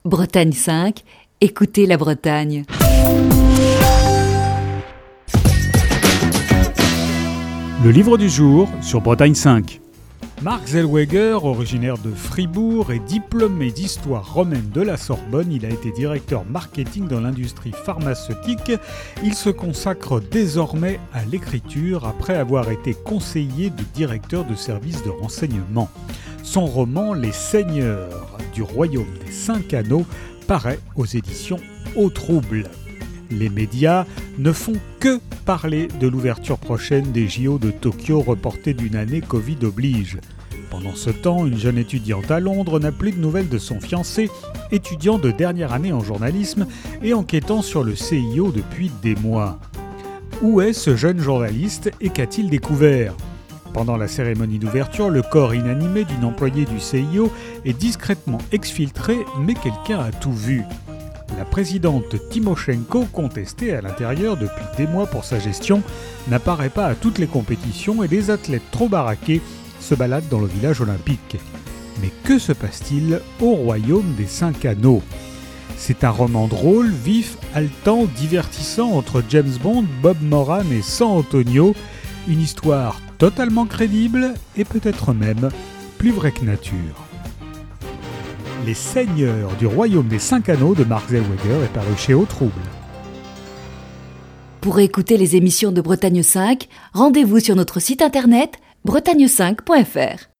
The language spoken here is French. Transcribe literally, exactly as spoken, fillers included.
Bretagne cinq, écoutez la Bretagne. Le livre du jour sur Bretagne cinq. Marc Zellweger, originaire de Fribourg et diplômé d'histoire romaine de la Sorbonne, il a été directeur marketing dans l'industrie pharmaceutique. Il se consacre désormais à l'écriture après avoir été conseiller de directeur de service de renseignement. Son roman « Les Seigneurs du Royaume des Cinq Anneaux » paraît aux éditions Au Trouble. Les médias ne font que parler de l'ouverture prochaine des J O de Tokyo reportée d'une année Covid oblige. Pendant ce temps, une jeune étudiante à Londres n'a plus de nouvelles de son fiancé, étudiant de dernière année en journalisme et enquêtant sur le C I O depuis des mois. Où est ce jeune journaliste et qu'a-t-il découvert ? Pendant la cérémonie d'ouverture, le corps inanimé d'une employée du C I O est discrètement exfiltré, mais quelqu'un a tout vu. La présidente Tymoshenko, contestée à l'intérieur depuis des mois pour sa gestion, n'apparaît pas à toutes les compétitions et des athlètes trop baraqués se baladent dans le village olympique. Mais que se passe-t-il au Royaume des Cinq Anneaux ? C'est un roman drôle, vif, haletant, divertissant entre James Bond, Bob Moran et San Antonio. Une histoire totalement crédible et peut-être même plus vraie que nature. Les Seigneurs du Royaume des Cinq Anneaux de Marc Zellweger est paru chez Au Trouble. Pour écouter les émissions de Bretagne cinq, rendez-vous sur notre site internet bretagne cinq point f r.